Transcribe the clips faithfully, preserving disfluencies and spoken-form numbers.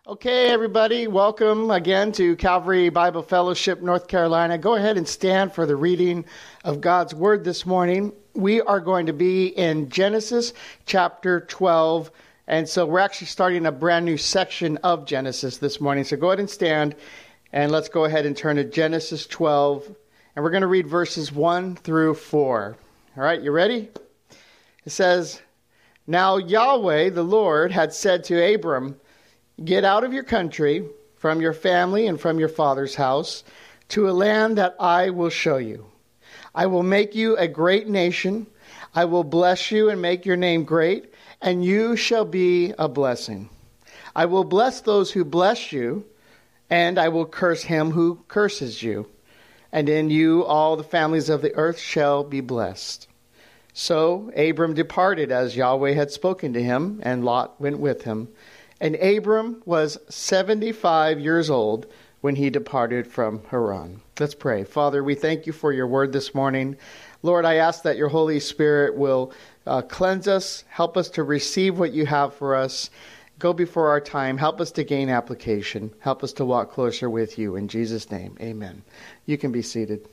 Okay, everybody, welcome again to Calvary Bible Fellowship, North Carolina. Go ahead and stand for the reading of God's Word this morning. We are going to be in Genesis chapter twelve, and so we're actually starting a brand new section of Genesis this morning. So go ahead and stand, and let's go ahead and turn to Genesis twelve, and we're going to read verses one through four. All right, you ready? It says, "Now Yahweh, the Lord, had said to Abram, 'Get out of your country, from your family and from your father's house, to a land that I will show you. I will make you a great nation. I will bless you and make your name great, and you shall be a blessing. I will bless those who bless you, and I will curse him who curses you. And in you all the families of the earth shall be blessed.' So Abram departed as Yahweh had spoken to him, and Lot went with him. And Abram was seventy-five years old when he departed from Haran." Let's pray. Father, we thank you for your word this morning. Lord, I ask that your Holy Spirit will uh, cleanse us, help us to receive what you have for us. Go before our time. Help us to gain application. Help us to walk closer with you. In Jesus' name, amen. You can be seated.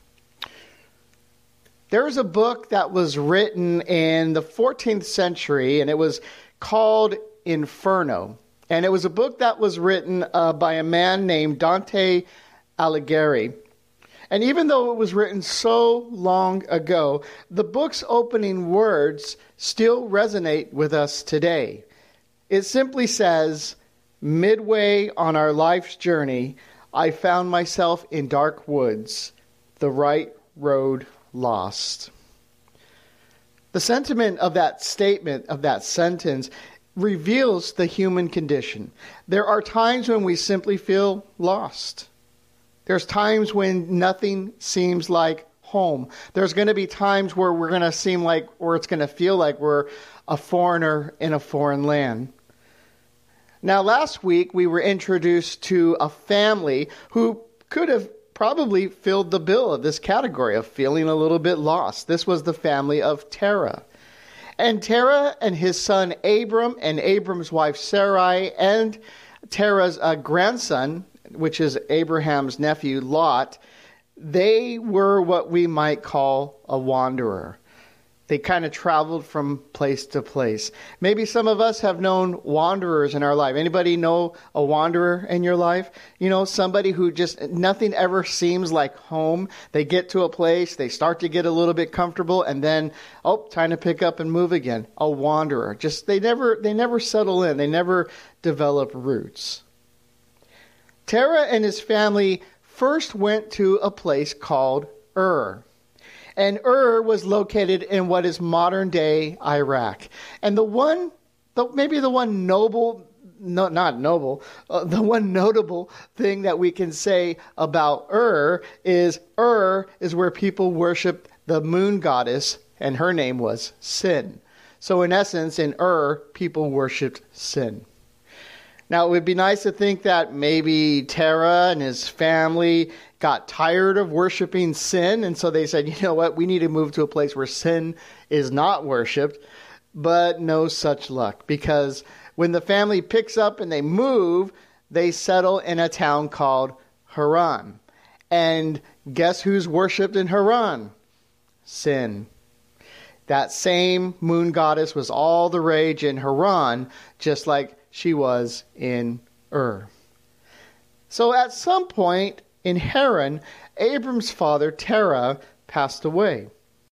There's a book that was written in the fourteenth century, and it was called Inferno. And it was a book that was written uh, by a man named Dante Alighieri. And even though it was written so long ago, the book's opening words still resonate with us today. It simply says, "Midway on our life's journey, I found myself in dark woods, the right road lost." The sentiment of that statement, of that sentence, reveals the human condition. There are times when we simply feel lost. There's times when nothing seems like home. There's going to be times where we're going to seem like, or it's going to feel like we're a foreigner in a foreign land. Now, last week we were introduced to a family who could have probably filled the bill of this category of feeling a little bit lost. This was the family of Terah. And Terah and his son Abram and Abram's wife Sarai and Terah's uh, grandson, which is Abraham's nephew Lot, they were what we might call a wanderer. They kind of traveled from place to place. Maybe some of us have known wanderers in our life. Anybody know a wanderer in your life? You know, somebody who just, nothing ever seems like home. They get to a place, they start to get a little bit comfortable, and then, oh, time to pick up and move again. A wanderer. Just, they never, they never settle in. They never develop roots. Terah and his family first went to a place called Ur. And Ur was located in what is modern-day Iraq. And the one, the, maybe the one noble, no, not noble, uh, the one notable thing that we can say about Ur is Ur is where people worship the moon goddess, and her name was Sin. So in essence, in Ur, people worshipped Sin. Now, it would be nice to think that maybe Terah and his family got tired of worshiping Sin, and so they said, you know what, we need to move to a place where sin is not worshipped. But no such luck, because when the family picks up and they move, they settle in a town called Haran. And guess who's worshipped in Haran? Sin. That same moon goddess was all the rage in Haran, just like she was in Ur. So at some point in Haran, Abram's father, Terah, passed away.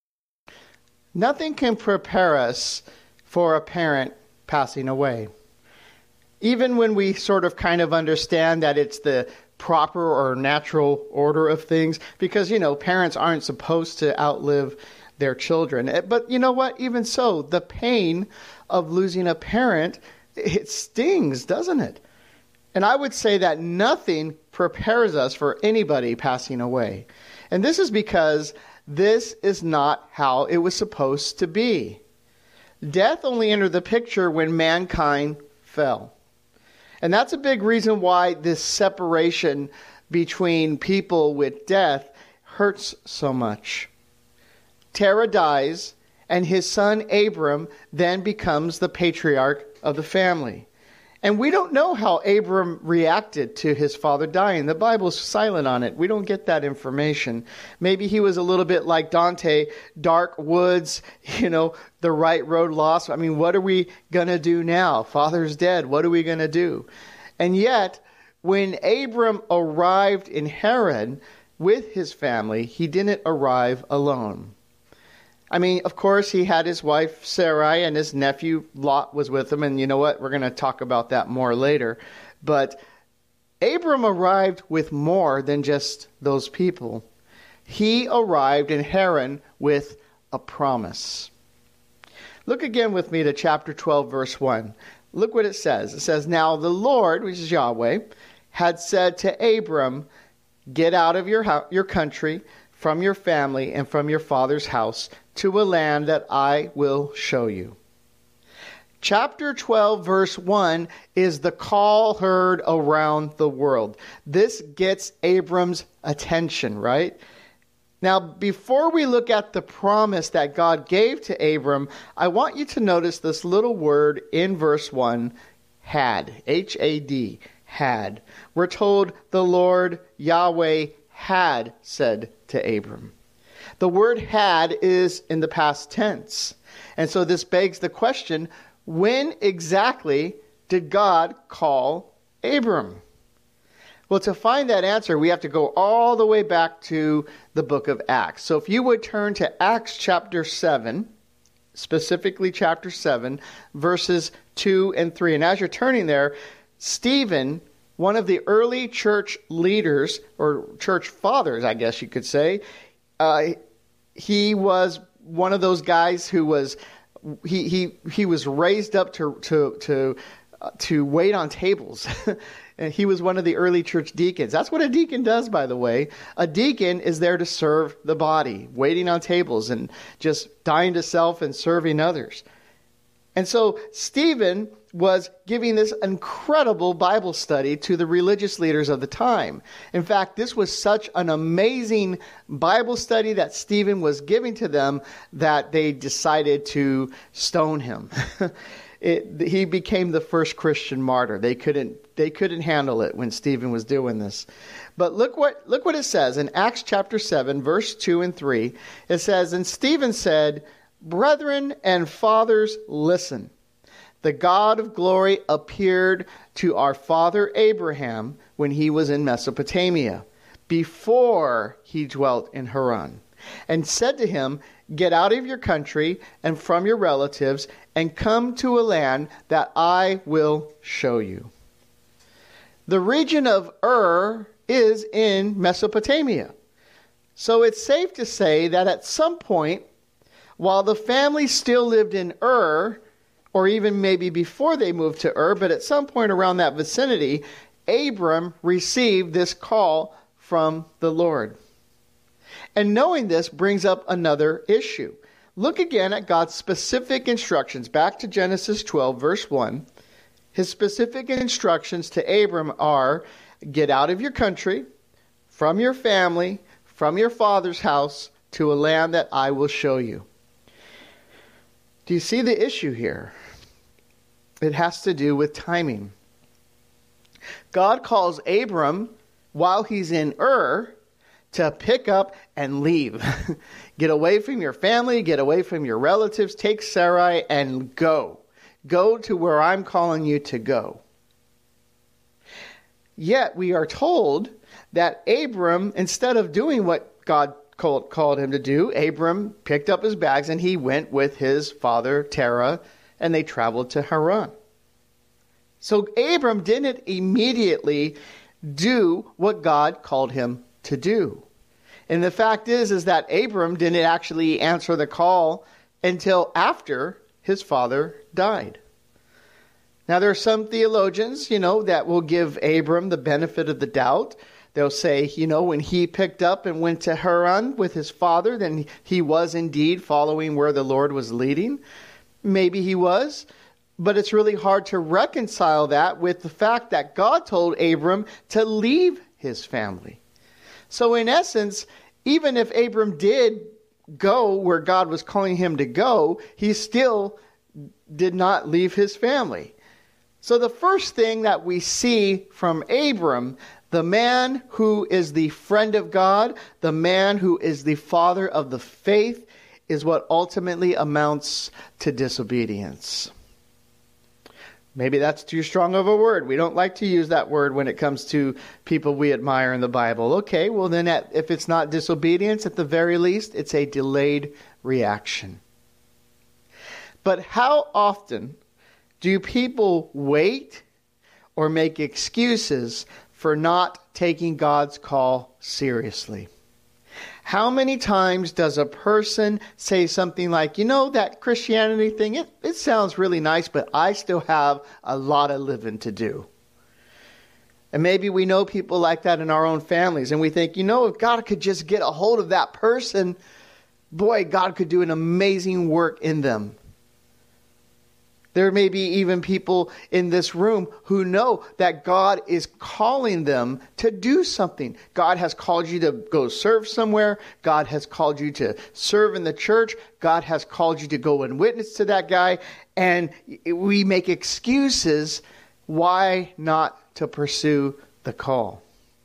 Nothing can prepare us for a parent passing away. Even when we sort of kind of understand that it's the proper or natural order of things, because, you know, parents aren't supposed to outlive their children. But you know what? Even so, the pain of losing a parent, it stings, doesn't it? And I would say that nothing prepares us for anybody passing away. And this is because this is not how it was supposed to be. Death only entered the picture when mankind fell. And that's a big reason why this separation between people with death hurts so much. Terah dies, and his son Abram then becomes the patriarch of the family. And we don't know how Abram reacted to his father dying. The Bible's silent on it. We don't get that information. Maybe he was a little bit like Dante, dark woods, you know, the right road lost. I mean, what are we going to do now? Father's dead. What are we going to do? And yet, when Abram arrived in Haran with his family, he didn't arrive alone. I mean, of course, he had his wife Sarai and his nephew Lot was with him. And you know what? We're going to talk about that more later. But Abram arrived with more than just those people. He arrived in Haran with a promise. Look again with me to chapter twelve, verse one. Look what it says. It says, "Now the Lord," which is Yahweh, "had said to Abram, get out of your ho- your country, from your family, and from your father's house, to a land that I will show you." Chapter twelve, verse one is the call heard around the world. This gets Abram's attention, right? Now, before we look at the promise that God gave to Abram, I want you to notice this little word in verse one, had, H A D, had. We're told the Lord Yahweh had said to Abram. The word had is in the past tense. And so this begs the question, when exactly did God call Abram? Well, to find that answer, we have to go all the way back to the book of Acts. So if you would turn to Acts chapter seven, specifically chapter seven, verses two and three. And as you're turning there, Stephen, one of the early church leaders, or church fathers, I guess you could say, uh, he was one of those guys who was he he he was raised up to to to uh, to wait on tables. And he was one of the early church deacons. That's what a deacon does, by the way. A deacon is there to serve the body, waiting on tables and just dying to self and serving others. And so Stephen was giving this incredible Bible study to the religious leaders of the time. In fact, this was such an amazing Bible study that Stephen was giving to them that they decided to stone him. It, he became the first Christian martyr. They couldn't they couldn't handle it when Stephen was doing this. But look what look what it says in Acts chapter seven, verse two and three. It says, "And Stephen said, 'Brethren and fathers, listen. The God of glory appeared to our father Abraham when he was in Mesopotamia, before he dwelt in Haran, and said to him, get out of your country and from your relatives and come to a land that I will show you.'" The region of Ur is in Mesopotamia. So it's safe to say that at some point, while the family still lived in Ur, or even maybe before they moved to Ur, but at some point around that vicinity, Abram received this call from the Lord. And knowing this brings up another issue. Look again at God's specific instructions. Back to Genesis twelve, verse one. His specific instructions to Abram are, get out of your country, from your family, from your father's house, to a land that I will show you. Do you see the issue here? It has to do with timing. God calls Abram while he's in Ur to pick up and leave. Get away from your family, get away from your relatives, take Sarai and go. Go to where I'm calling you to go. Yet we are told that Abram, instead of doing what God called, called him to do, Abram picked up his bags and he went with his father Terah, and they traveled to Haran. So Abram didn't immediately do what God called him to do. And the fact is, is that Abram didn't actually answer the call until after his father died. Now, there are some theologians, you know, that will give Abram the benefit of the doubt. They'll say, you know, when he picked up and went to Haran with his father, then he was indeed following where the Lord was leading. Maybe he was. But it's really hard to reconcile that with the fact that God told Abram to leave his family. So in essence, even if Abram did go where God was calling him to go, he still did not leave his family. So the first thing that we see from Abram, the man who is the friend of God, the man who is the father of the faith, is what ultimately amounts to disobedience. Maybe that's too strong of a word. We don't like to use that word when it comes to people we admire in the Bible. Okay, well then at, if it's not disobedience, at the very least, it's a delayed reaction. But how often do people wait or make excuses for not taking God's call seriously? How many times does a person say something like, you know, that Christianity thing, it, it sounds really nice, but I still have a lot of living to do. And maybe we know people like that in our own families, and we think, you know, if God could just get a hold of that person, boy, God could do an amazing work in them. There may be even people in this room who know that God is calling them to do something. God has called you to go serve somewhere. God has called you to serve in the church. God has called you to go and witness to that guy. And we make excuses why not to pursue the call.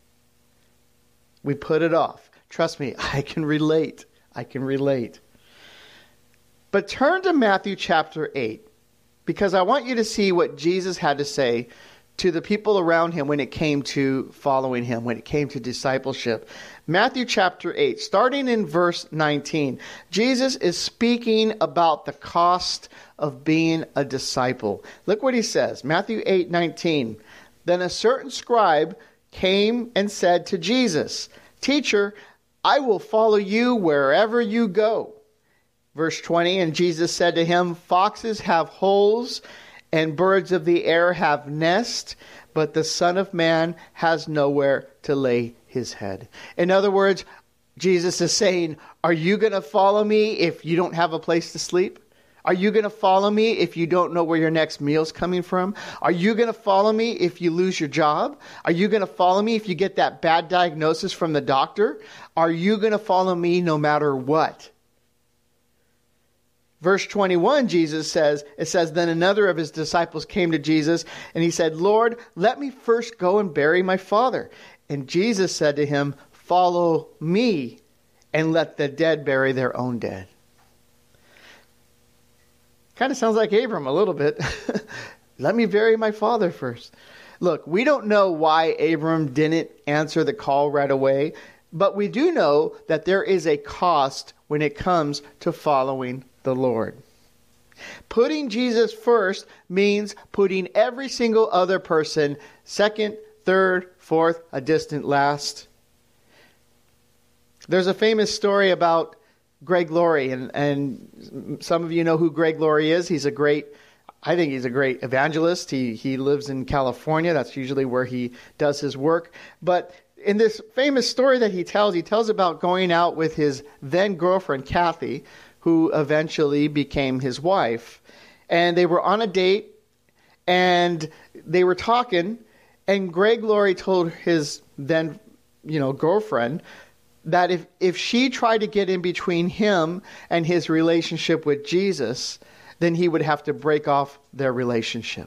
We put it off. Trust me, I can relate. I can relate. But turn to Matthew chapter eight. Because I want you to see what Jesus had to say to the people around him when it came to following him, when it came to discipleship. Matthew chapter eight, starting in verse nineteen, Jesus is speaking about the cost of being a disciple. Look what he says, Matthew eight nineteen. Then a certain scribe came and said to Jesus, "Teacher, I will follow you wherever you go." Verse twenty, and Jesus said to him, "Foxes have holes, and birds of the air have nests, but the Son of Man has nowhere to lay his head." In other words, Jesus is saying, are you going to follow me if you don't have a place to sleep? Are you going to follow me if you don't know where your next meal's coming from? Are you going to follow me if you lose your job? Are you going to follow me if you get that bad diagnosis from the doctor? Are you going to follow me no matter what? Verse twenty-one, Jesus says, it says, then another of his disciples came to Jesus and he said, "Lord, let me first go and bury my father." And Jesus said to him, "Follow me and let the dead bury their own dead." Kind of sounds like Abram a little bit. Let me bury my father first. Look, we don't know why Abram didn't answer the call right away, but we do know that there is a cost when it comes to following the Lord. Putting Jesus first means putting every single other person second, third, fourth, a distant last. There's a famous story about Greg Laurie, and, and some of you know who Greg Laurie is. He's a great, I think he's a great evangelist. He, he lives in California. That's usually where he does his work. But in this famous story that he tells, he tells about going out with his then girlfriend, Kathy, who eventually became his wife. And they were on a date, and they were talking, and Greg Laurie told his then, you know, girlfriend that if, if she tried to get in between him and his relationship with Jesus, then he would have to break off their relationship.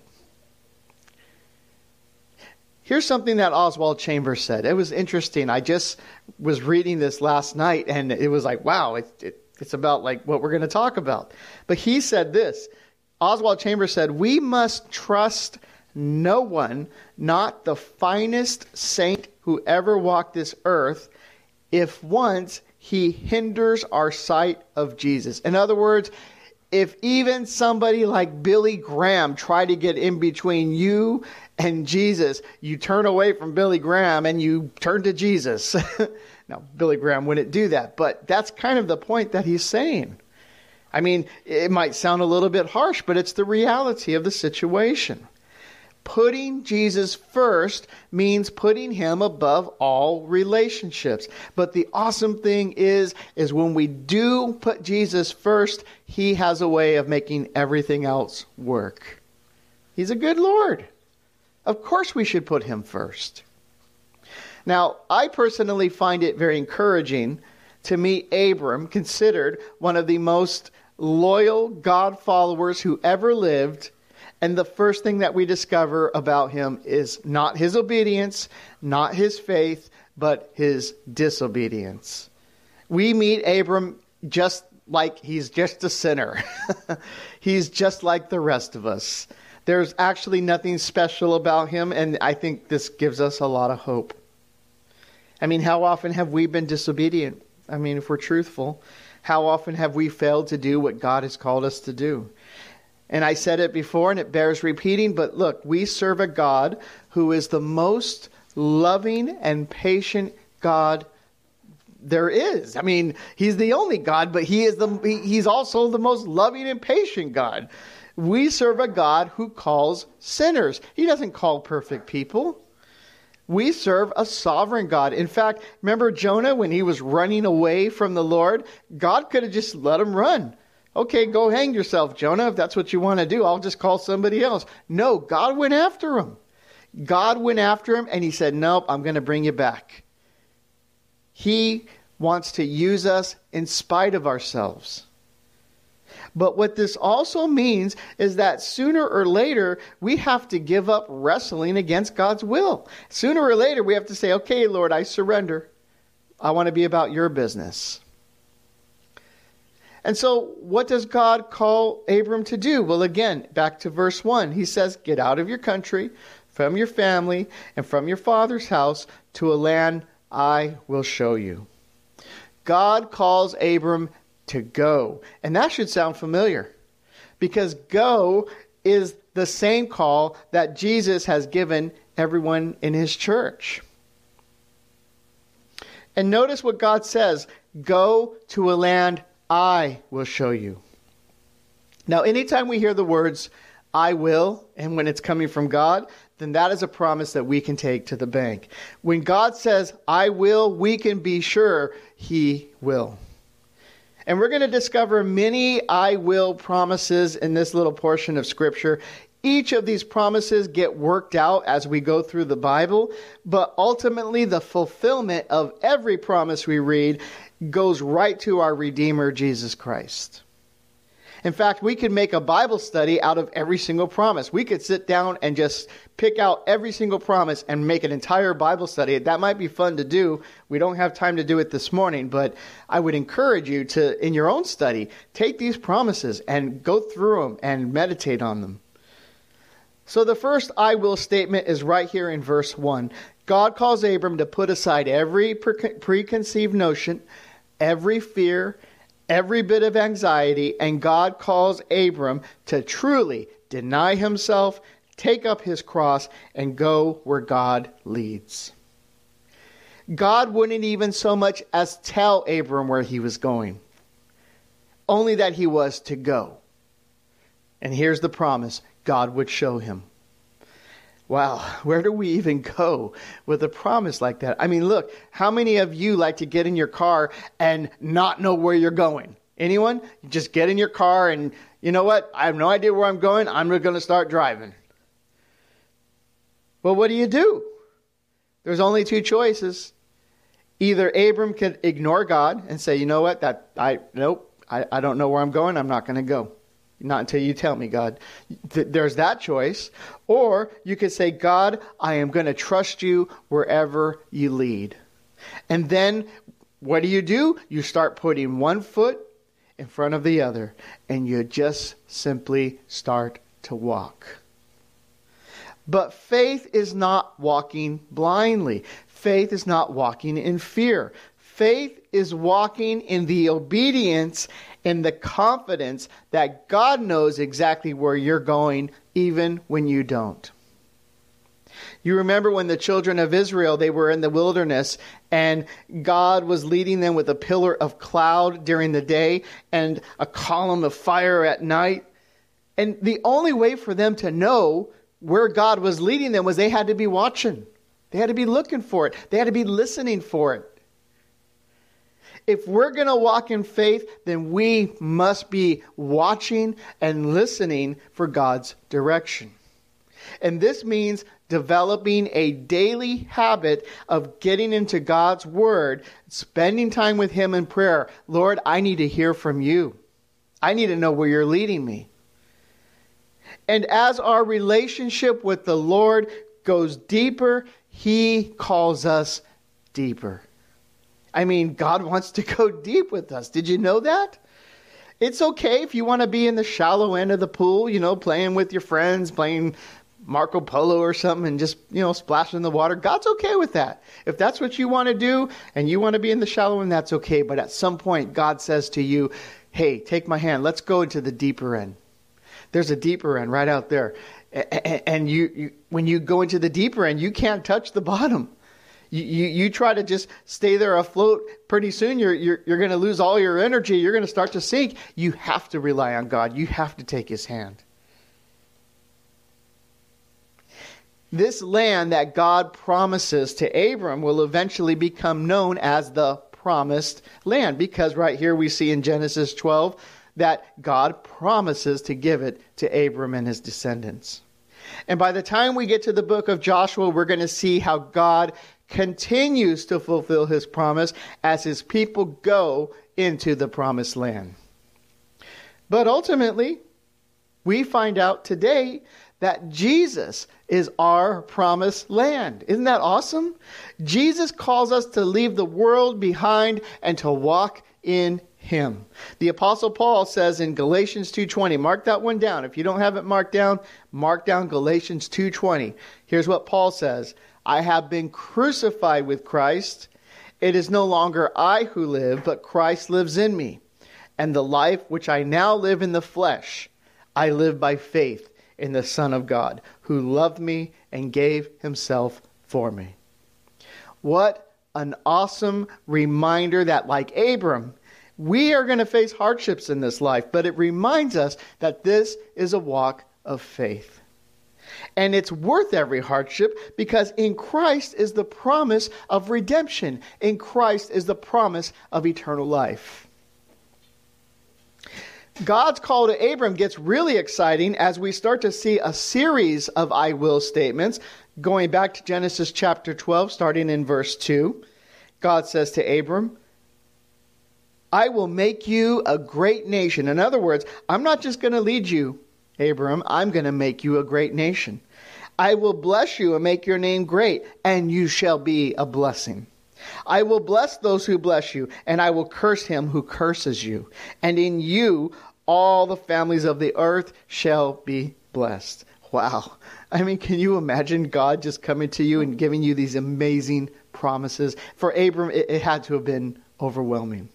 Here's something that Oswald Chambers said. It was interesting. I just was reading this last night, and it was like, wow, it, it It's about like what we're going to talk about. But he said this. Oswald Chambers said, "We must trust no one, not the finest saint who ever walked this earth, if once he hinders our sight of Jesus." In other words, if even somebody like Billy Graham tried to get in between you and Jesus, you turn away from Billy Graham and you turn to Jesus. Now, Billy Graham wouldn't do that, but that's kind of the point that he's saying. I mean, it might sound a little bit harsh, but it's the reality of the situation. Putting Jesus first means putting him above all relationships. But the awesome thing is, is when we do put Jesus first, he has a way of making everything else work. He's a good Lord. Of course we should put him first. Now, I personally find it very encouraging to meet Abram, considered one of the most loyal God followers who ever lived, And the first thing that we discover about him is not his obedience, not his faith, but his disobedience. We meet Abram just like he's just a sinner. He's just like the rest of us. There's actually nothing special about him, and I think this gives us a lot of hope. I mean, how often have we been disobedient? I mean, if we're truthful, how often have we failed to do what God has called us to do? And I said it before, and it bears repeating, but look, we serve a God who is the most loving and patient God there is. I mean, he's the only God, but he is the he's also the most loving and patient God. We serve a God who calls sinners. He doesn't call perfect people. We serve a sovereign God. In fact, remember Jonah when he was running away from the Lord? God could have just let him run. Okay, go hang yourself, Jonah, if that's what you want to do. I'll just call somebody else. No, God went after him. God went after him and he said, nope, I'm going to bring you back. He wants to use us in spite of ourselves. But what this also means is that sooner or later, we have to give up wrestling against God's will. Sooner or later, we have to say, okay, Lord, I surrender. I want to be about your business. And so what does God call Abram to do? Well, again, back to verse one. He says, get out of your country, from your family, and from your father's house to a land I will show you. God calls Abram to go. And that should sound familiar, because go is the same call that Jesus has given everyone in his church. And notice what God says, go to a land I will show you. Now, anytime we hear the words, I will, and when it's coming from God, then that is a promise that we can take to the bank. When God says, I will, we can be sure he will. And we're going to discover many I will promises in this little portion of Scripture. Each of these promises get worked out as we go through the Bible, but ultimately the fulfillment of every promise we read goes right to our Redeemer, Jesus Christ. In fact, we could make a Bible study out of every single promise. We could sit down and just pick out every single promise and make an entire Bible study. That might be fun to do. We don't have time to do it this morning, but I would encourage you to, in your own study, take these promises and go through them and meditate on them. So the first I will statement is right here in verse one. God calls Abram to put aside every pre- preconceived notion, every fear, every bit of anxiety, and God calls Abram to truly deny himself, take up his cross, and go where God leads. God wouldn't even so much as tell Abram where he was going, only that he was to go. And here's the promise, God would show him. Wow, where do we even go with a promise like that? I mean, look, how many of you like to get in your car and not know where you're going? Anyone? You just get in your car and, you know what? I have no idea where I'm going. I'm going to start driving. Well, what do you do? There's only two choices. Either Abram could ignore God and say, you know what? That I nope, I, I don't know where I'm going. I'm not going to go. Not until you tell me, God. There's that choice. Or you could say, God, I am going to trust you wherever you lead. And then what do you do? You start putting one foot in front of the other. And you just simply start to walk. But faith is not walking blindly. Faith is not walking in fear. Faith is walking in the obedience and the confidence that God knows exactly where you're going, even when you don't. You remember when the children of Israel, they were in the wilderness and God was leading them with a pillar of cloud during the day and a column of fire at night. And the only way for them to know where God was leading them was they had to be watching. They had to be looking for it. They had to be listening for it. If we're going to walk in faith, then we must be watching and listening for God's direction. And this means developing a daily habit of getting into God's Word, spending time with Him in prayer. Lord, I need to hear from you. I need to know where you're leading me. And as our relationship with the Lord goes deeper, He calls us deeper. I mean, God wants to go deep with us. Did you know that? It's okay if you want to be in the shallow end of the pool, you know, playing with your friends, playing Marco Polo or something and just, you know, splashing in the water. God's okay with that. If that's what you want to do and you want to be in the shallow end, that's okay. But at some point, God says to you, hey, take my hand. Let's go into the deeper end. There's a deeper end right out there. And you, you when you go into the deeper end, you can't touch the bottom. You, you, you try to just stay there afloat. Pretty soon, you're, you're, you're going to lose all your energy. You're going to start to sink. You have to rely on God. You have to take His hand. This land that God promises to Abram will eventually become known as the Promised Land, because right here we see in Genesis twelve that God promises to give it to Abram and his descendants. And by the time we get to the book of Joshua, we're going to see how God continues to fulfill His promise as His people go into the Promised Land. But ultimately, we find out today that Jesus is our promised land. Isn't that awesome? Jesus calls us to leave the world behind and to walk in Him. The Apostle Paul says in Galatians two twenty, mark that one down. If you don't have it marked down, mark down Galatians two twenty. Here's what Paul says. I have been crucified with Christ. It is no longer I who live, but Christ lives in me. And the life which I now live in the flesh, I live by faith in the Son of God, who loved me and gave Himself for me. What an awesome reminder that, like Abram, we are going to face hardships in this life, but it reminds us that this is a walk of faith. And it's worth every hardship because in Christ is the promise of redemption. In Christ is the promise of eternal life. God's call to Abram gets really exciting as we start to see a series of I will statements. Going back to Genesis chapter twelve, starting in verse two, God says to Abram, I will make you a great nation. In other words, I'm not just going to lead you, Abram, I'm going to make you a great nation. I will bless you and make your name great, and you shall be a blessing. I will bless those who bless you, and I will curse him who curses you. And in you, all the families of the earth shall be blessed. Wow. I mean, can you imagine God just coming to you and giving you these amazing promises? For Abram, it, it had to have been overwhelming.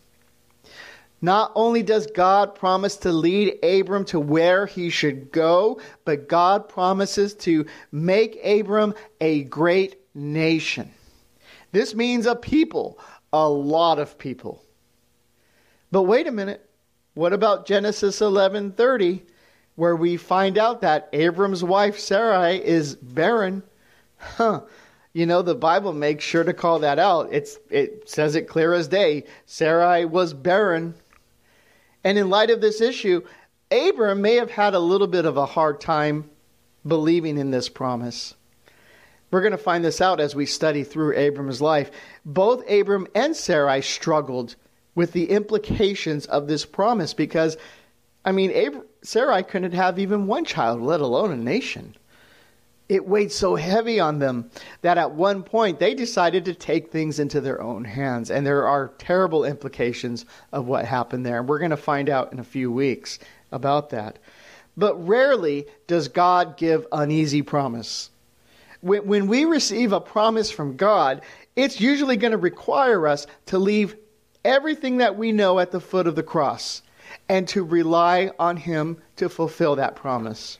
Not only does God promise to lead Abram to where he should go, but God promises to make Abram a great nation. This means a people, a lot of people. But wait a minute. What about Genesis eleven thirty, where we find out that Abram's wife Sarai is barren? Huh. You know, the Bible makes sure to call that out. It's, it says it clear as day. Sarai was barren. And in light of this issue, Abram may have had a little bit of a hard time believing in this promise. We're going to find this out as we study through Abram's life. Both Abram and Sarai struggled with the implications of this promise because, I mean, Abram, Sarai couldn't have even one child, let alone a nation. It weighed so heavy on them that at one point they decided to take things into their own hands. And there are terrible implications of what happened there. And we're going to find out in a few weeks about that. But rarely does God give an easy promise. When, when we receive a promise from God, it's usually going to require us to leave everything that we know at the foot of the cross and to rely on Him to fulfill that promise.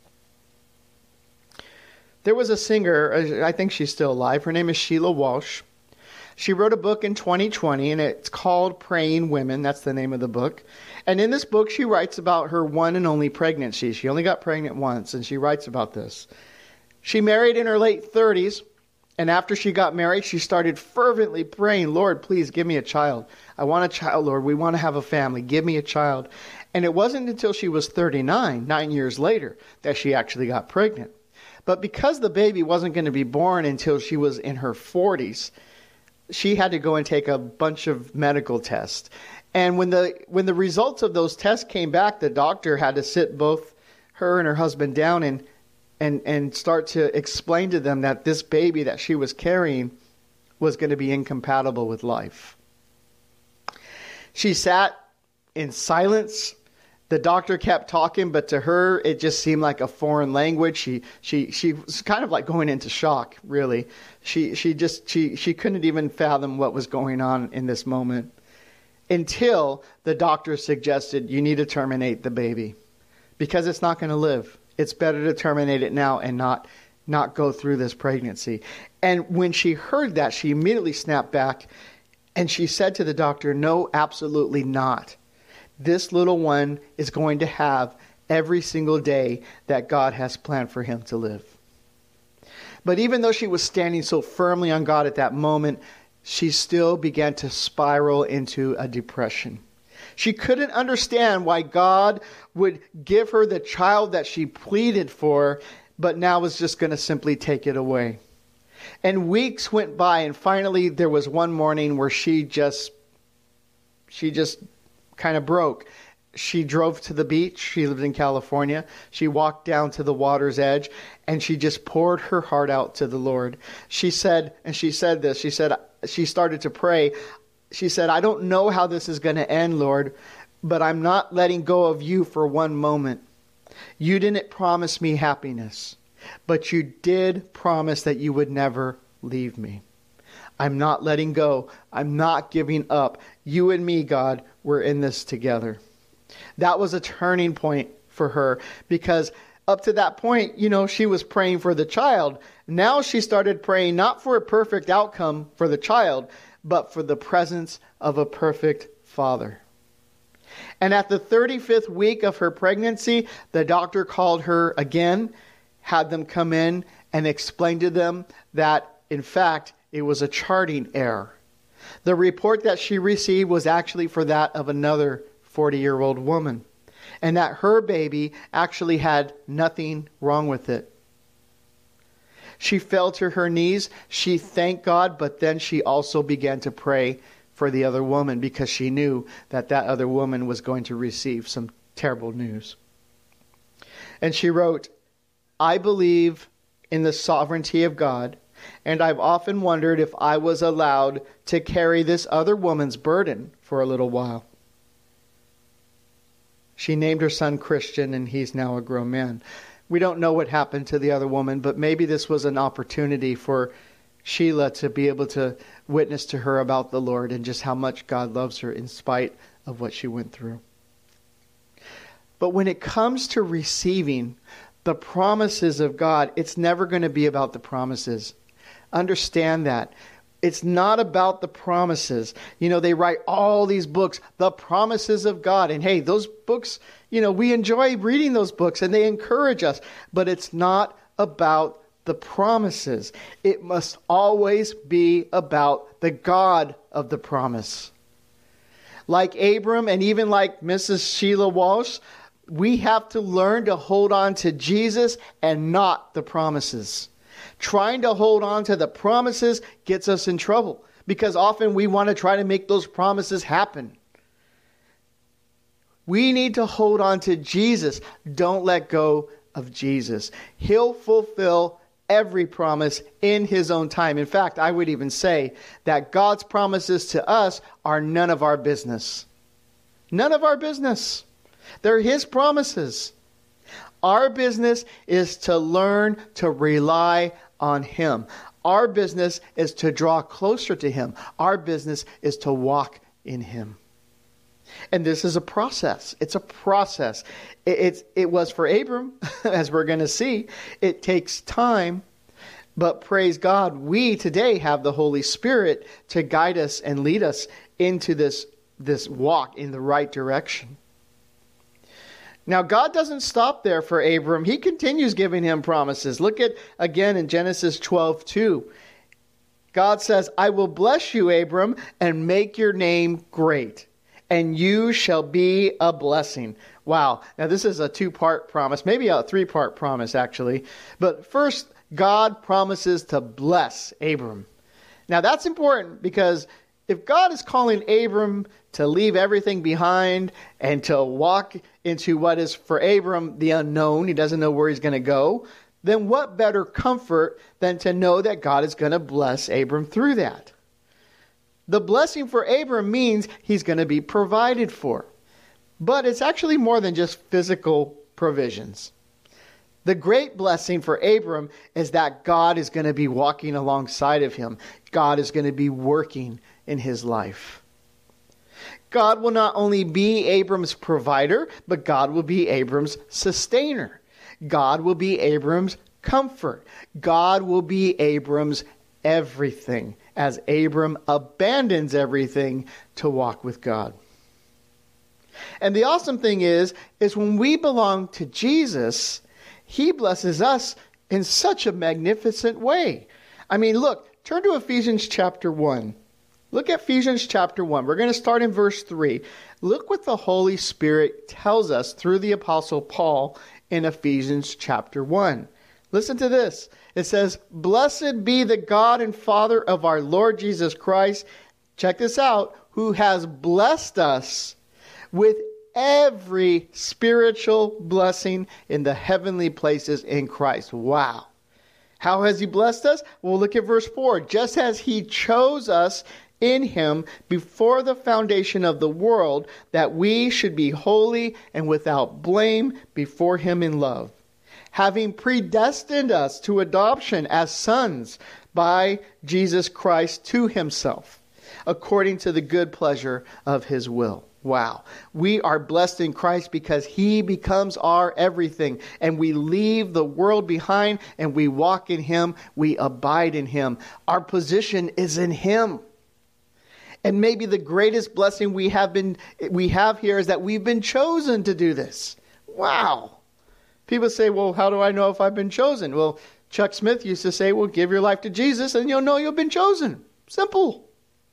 There was a singer, I think she's still alive. Her name is Sheila Walsh. She wrote a book in twenty twenty, and it's called Praying Women. That's the name of the book. And in this book, she writes about her one and only pregnancy. She only got pregnant once, and she writes about this. She married in her late thirties, and after she got married, she started fervently praying, Lord, please give me a child. I want a child, Lord. We want to have a family. Give me a child. And it wasn't until she was thirty-nine, nine years later, that she actually got pregnant. But because the baby wasn't going to be born until she was in her forties, she had to go and take a bunch of medical tests. And when the when the results of those tests came back, the doctor had to sit both her and her husband down and and and start to explain to them that this baby that she was carrying was going to be incompatible with life. She sat in silence. The doctor kept talking, but to her, it just seemed like a foreign language. She she she was kind of like going into shock, really. She she just she she couldn't even fathom what was going on in this moment until the doctor suggested, you need to terminate the baby because it's not going to live. It's better to terminate it now and not not go through this pregnancy. And when she heard that, she immediately snapped back and she said to the doctor, no, absolutely not. This little one is going to have every single day that God has planned for him to live. But even though she was standing so firmly on God at that moment, she still began to spiral into a depression. She couldn't understand why God would give her the child that she pleaded for, but now was just going to simply take it away. And weeks went by, and finally there was one morning where she just, she just kind of broke. She drove to the beach. She lived in California. She walked down to the water's edge and she just poured her heart out to the Lord. She said, and she said this, she said, she started to pray. She said, I don't know how this is going to end, Lord, but I'm not letting go of you for one moment. You didn't promise me happiness, but you did promise that you would never leave me. I'm not letting go. I'm not giving up. You and me, God, we're in this together. That was a turning point for her because up to that point, you know, she was praying for the child. Now she started praying not for a perfect outcome for the child, but for the presence of a perfect father. And at the thirty-fifth week of her pregnancy, the doctor called her again, had them come in and explain to them that, in fact, it was a charting error. The report that she received was actually for that of another forty-year-old woman, and that her baby actually had nothing wrong with it. She fell to her knees. She thanked God, but then she also began to pray for the other woman because she knew that that other woman was going to receive some terrible news. And she wrote, I believe in the sovereignty of God, and I've often wondered if I was allowed to carry this other woman's burden for a little while. She named her son Christian, and he's now a grown man. We don't know what happened to the other woman, but maybe this was an opportunity for Sheila to be able to witness to her about the Lord and just how much God loves her in spite of what she went through. But when it comes to receiving the promises of God, it's never going to be about the promises. Understand that. It's not about the promises. You know, they write all these books, the promises of God. And hey, those books, you know, we enjoy reading those books and they encourage us. But it's not about the promises. It must always be about the God of the promise. Like Abram and even like Missus Sheila Walsh, we have to learn to hold on to Jesus and not the promises. Trying to hold on to the promises gets us in trouble because often we want to try to make those promises happen. We need to hold on to Jesus. Don't let go of Jesus. He'll fulfill every promise in His own time. In fact, I would even say that God's promises to us are none of our business. None of our business. They're His promises. Our business is to learn to rely on Him. Our business is to draw closer to Him. Our business is to walk in Him. And this is a process. It's a process. It, it's, it was for Abram, as we're going to see. It takes time. But praise God, we today have the Holy Spirit to guide us and lead us into this, this walk in the right direction. Now, God doesn't stop there for Abram. He continues giving him promises. Look at, again, in Genesis twelve two. God says, I will bless you, Abram, and make your name great, and you shall be a blessing. Wow. Now, this is a two-part promise, maybe a three-part promise, actually. But first, God promises to bless Abram. Now, that's important because If God is calling Abram to leave everything behind and to walk into what is for Abram the unknown, he doesn't know where he's going to go, then what better comfort than to know that God is going to bless Abram through that? The blessing for Abram means he's going to be provided for. But it's actually more than just physical provisions. The great blessing for Abram is that God is going to be walking alongside of him. God is going to be working in his life. God will not only be Abram's provider, but God will be Abram's sustainer. God will be Abram's comfort. God will be Abram's everything as Abram abandons everything to walk with God. And the awesome thing is, is when we belong to Jesus, he blesses us in such a magnificent way. I mean, look, turn to Ephesians chapter one. Look at Ephesians chapter one. We're going to start in verse three. Look what the Holy Spirit tells us through the Apostle Paul in Ephesians chapter one. Listen to this. It says, "Blessed be the God and Father of our Lord Jesus Christ." Check this out. "Who has blessed us with every spiritual blessing in the heavenly places in Christ." Wow. How has he blessed us? Well, look at verse four. "Just as he chose us in him before the foundation of the world, that we should be holy and without blame before him in love, having predestined us to adoption as sons by Jesus Christ to himself, according to the good pleasure of his will." Wow. We are blessed in Christ because he becomes our everything. And we leave the world behind and we walk in him. We abide in him. Our position is in him. And maybe the greatest blessing we have been we have here is that we've been chosen to do this. Wow. People say, well, how do I know if I've been chosen? Well, Chuck Smith used to say, well, give your life to Jesus and you'll know you've been chosen. Simple.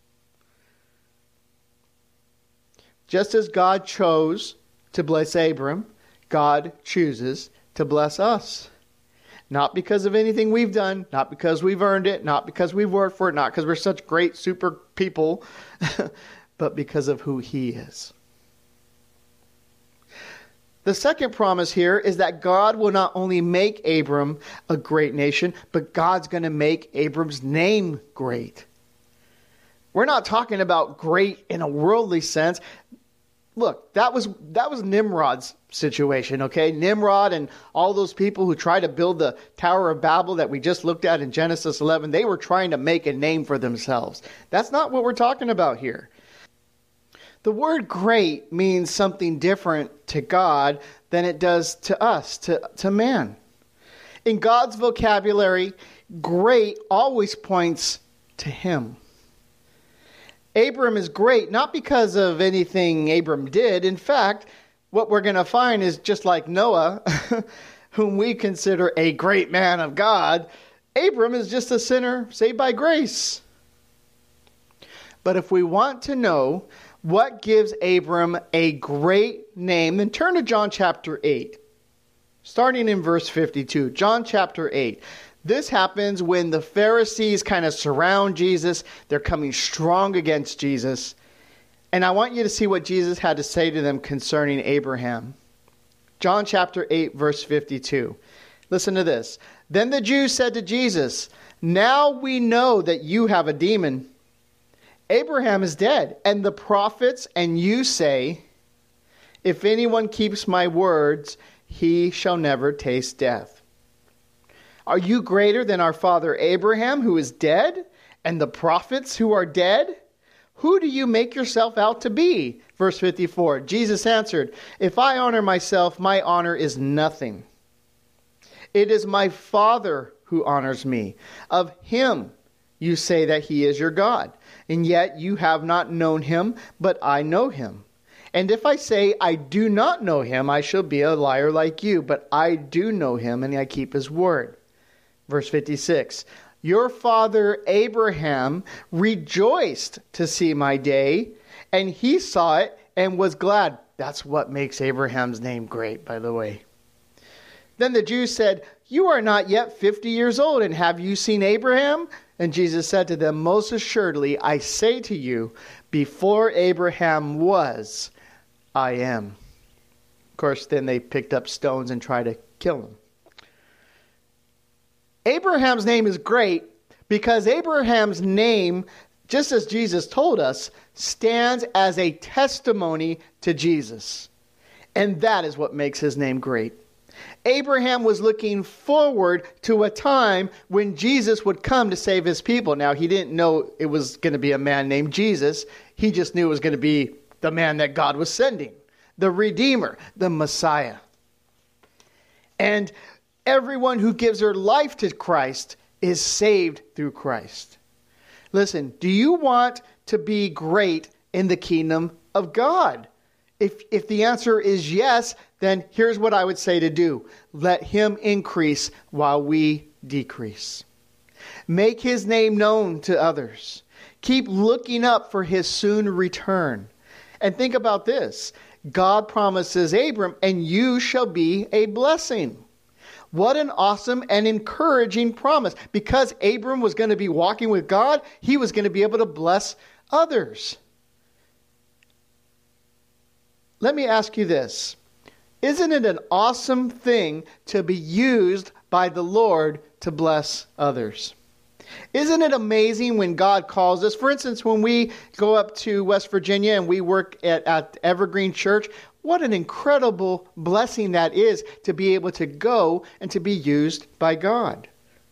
Just as God chose to bless Abram, God chooses to bless us. Not because of anything we've done, not because we've earned it, not because we've worked for it, not because we're such great super people, but because of who he is. The second promise here is that God will not only make Abram a great nation, but God's going to make Abram's name great. We're not talking about great in a worldly sense. Look, that was that was Nimrod's situation, okay? Nimrod and all those people who tried to build the Tower of Babel that we just looked at in Genesis eleven, they were trying to make a name for themselves. That's not what we're talking about here. The word great means something different to God than it does to us, to, to man. In God's vocabulary, great always points to him. Abram is great, not because of anything Abram did. In fact, what we're going to find is just like Noah, whom we consider a great man of God, Abram is just a sinner saved by grace. But if we want to know what gives Abram a great name, then turn to John chapter eight, starting in verse fifty-two. John chapter eight. This happens when the Pharisees kind of surround Jesus. They're coming strong against Jesus. And I want you to see what Jesus had to say to them concerning Abraham. John chapter eight, verse fifty-two. Listen to this. "Then the Jews said to Jesus, 'Now we know that you have a demon. Abraham is dead, and the prophets, and you say, if anyone keeps my words, he shall never taste death. Are you greater than our father Abraham, who is dead, and the prophets who are dead? Who do you make yourself out to be?' Verse fifty-four, Jesus answered, 'If I honor myself, my honor is nothing. It is my Father who honors me. Of him you say that he is your God, and yet you have not known him, but I know him. And if I say I do not know him, I shall be a liar like you, but I do know him, and I keep his word.' Verse fifty-six, 'Your father Abraham rejoiced to see my day, and he saw it and was glad.'" That's what makes Abraham's name great, by the way. "Then the Jews said, 'You are not yet fifty years old, and have you seen Abraham? And Jesus said to them, most assuredly, I say to you, before Abraham was, I am. Of course, then they picked up stones and tried to kill him. Abraham's name is great because Abraham's name, just as Jesus told us, stands as a testimony to Jesus. And that is what makes his name great. Abraham was looking forward to a time when Jesus would come to save his people. Now, he didn't know it was going to be a man named Jesus. He just knew it was going to be the man that God was sending, the Redeemer, the Messiah. And everyone who gives their life to Christ is saved through Christ. Listen, do you want to be great in the kingdom of God? If if the answer is yes, then here's what I would say to do. Let him increase while we decrease. Make his name known to others. Keep looking up for his soon return. And think about this. God promises Abram, and you shall be a blessing. What an awesome and encouraging promise. Because Abram was going to be walking with God, he was going to be able to bless others. Let me ask you this. Isn't it an awesome thing to be used by the Lord to bless others? Isn't it amazing when God calls us? For instance, when we go up to West Virginia and we work at, at Evergreen Church, what an incredible blessing that is to be able to go and to be used by God.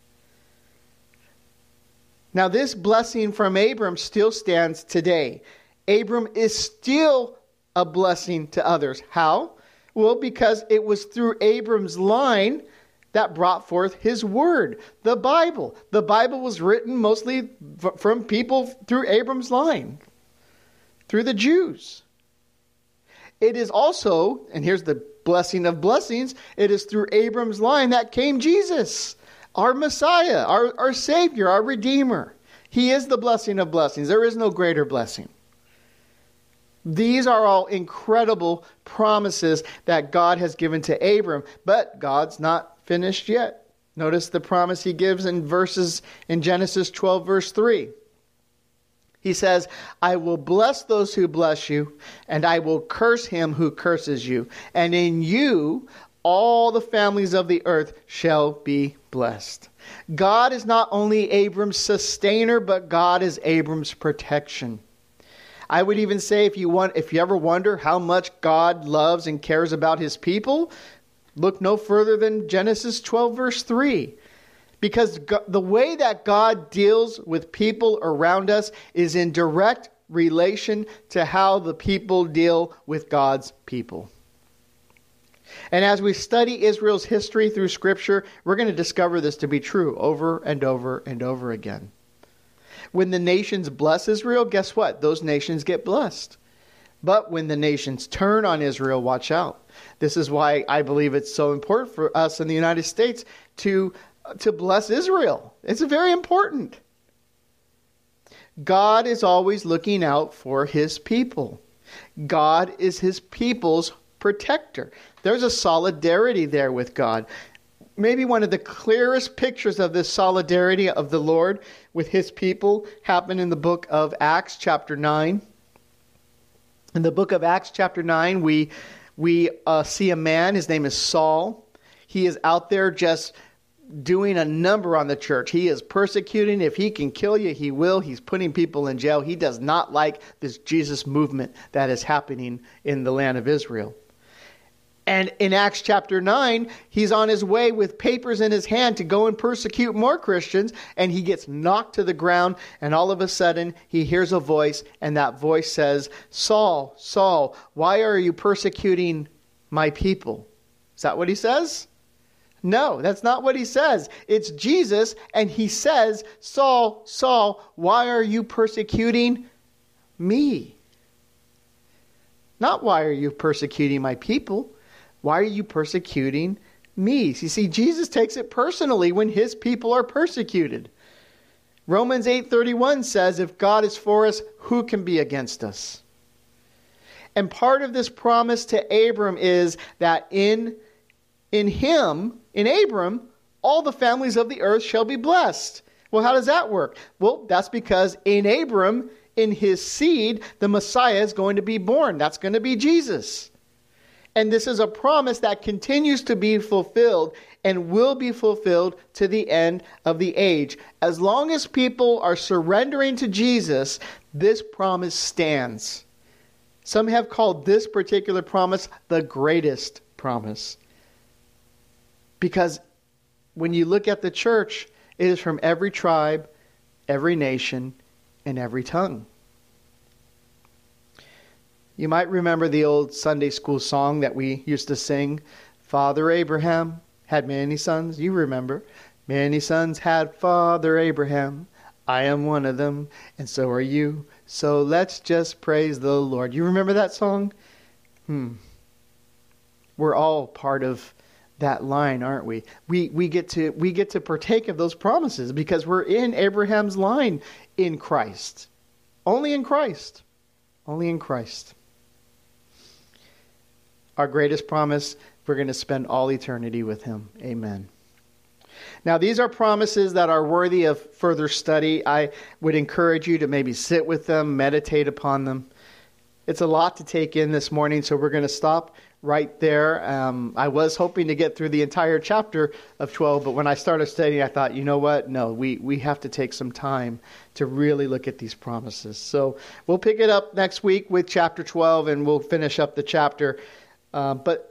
Now, this blessing from Abram still stands today. Abram is still a blessing to others. How? Well, because it was through Abram's line that brought forth his word, the Bible. The Bible was written mostly from people through Abram's line, through the Jews. It is also, and here's the blessing of blessings, it is through Abram's line that came Jesus, our Messiah, our, our Savior, our Redeemer. He is the blessing of blessings. There is no greater blessing. These are all incredible promises that God has given to Abram, but God's not finished yet. Notice the promise he gives in verses in Genesis twelve, verse three. He says, I will bless those who bless you, and I will curse him who curses you. And in you, all the families of the earth shall be blessed. God is not only Abram's sustainer, but God is Abram's protection. I would even say if you want, if you ever wonder how much God loves and cares about his people, look no further than Genesis twelve, verse three. Because the way that God deals with people around us is in direct relation to how the people deal with God's people. And as we study Israel's history through Scripture, we're going to discover this to be true over and over and over again. When the nations bless Israel, guess what? Those nations get blessed. But when the nations turn on Israel, watch out. This is why I believe it's so important for us in the United States to, to bless Israel. It's very important. God is always looking out for his people. God is his people's protector. There's a solidarity there with God. Maybe one of the clearest pictures of this solidarity of the Lord with his people happened in the book of Acts chapter nine. In the book of Acts chapter nine, we, we uh, see a man, his name is Saul. He is out there just doing a number on the church. He is persecuting. If he can kill you, he will. He's putting people in jail. He does not like this Jesus movement that is happening in the land of Israel. And in Acts chapter nine, he's on his way with papers in his hand to go and persecute more Christians. And he gets knocked to the ground. And all of a sudden, he hears a voice. And that voice says, Saul, Saul, why are you persecuting my people? Is that what he says? No, that's not what he says. It's Jesus. And he says, Saul, Saul, why are you persecuting me? Not why are you persecuting my people? Why are you persecuting me? You see, Jesus takes it personally when his people are persecuted. Romans eight thirty-one says, if God is for us, who can be against us? And part of this promise to Abram is that in, in him, in Abram, all the families of the earth shall be blessed. Well, how does that work? Well, that's because in Abram, in his seed, the Messiah is going to be born. That's going to be Jesus. And this is a promise that continues to be fulfilled and will be fulfilled to the end of the age. As long as people are surrendering to Jesus, this promise stands. Some have called this particular promise the greatest promise. Because when you look at the church, it is from every tribe, every nation, and every tongue. You might remember the old Sunday school song that we used to sing. Father Abraham had many sons. You remember. Many sons had Father Abraham. I am one of them, and so are you. So let's just praise the Lord. You remember that song? Hmm. We're all part of that line, aren't we? We we get to we get to partake of those promises because we're in Abraham's line in Christ. Only in Christ. Only in Christ. Our greatest promise, we're going to spend all eternity with him. Amen. Now, these are promises that are worthy of further study. I would encourage you to maybe sit with them, meditate upon them. It's a lot to take in this morning, so we're going to stop right there. Um, I was hoping to get through the entire chapter of twelve, but when I started studying, I thought, you know what? No, we, we have to take some time to really look at these promises. So we'll pick it up next week with chapter twelve, and we'll finish up the chapter. Uh, but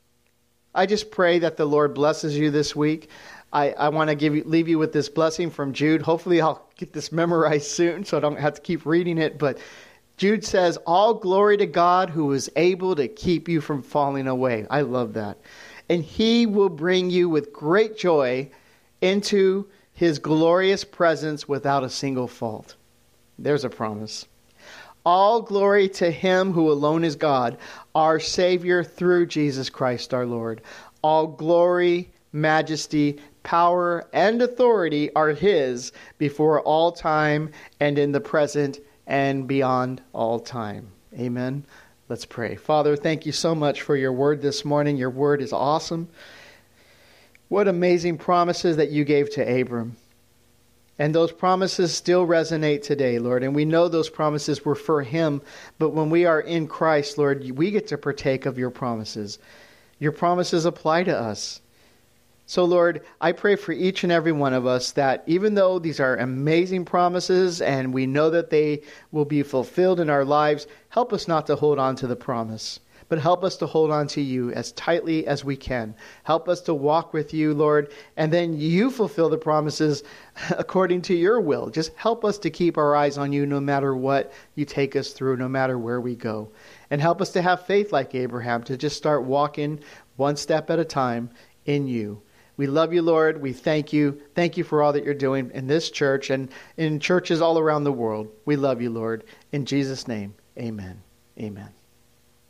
I just pray that the Lord blesses you this week. I, I want to give you, leave you with this blessing from Jude. Hopefully I'll get this memorized soon so I don't have to keep reading it. But Jude says, all glory to God who is able to keep you from falling away. I love that. And he will bring you with great joy into his glorious presence without a single fault. There's a promise. All glory to him who alone is God, our Savior through Jesus Christ our Lord. All glory, majesty, power, and authority are his before all time and in the present and beyond all time. Amen. Let's pray. Father, thank you so much for your word this morning. Your word is awesome. What amazing promises that you gave to Abram. And those promises still resonate today, Lord. And we know those promises were for him. But when we are in Christ, Lord, we get to partake of your promises. Your promises apply to us. So, Lord, I pray for each and every one of us that even though these are amazing promises and we know that they will be fulfilled in our lives, help us not to hold on to the promise, but help us to hold on to you as tightly as we can. Help us to walk with you, Lord, and then you fulfill the promises according to your will. Just help us to keep our eyes on you no matter what you take us through, no matter where we go. And help us to have faith like Abraham, to just start walking one step at a time in you. We love you, Lord. We thank you. Thank you for all that you're doing in this church and in churches all around the world. We love you, Lord. In Jesus' name, amen. Amen.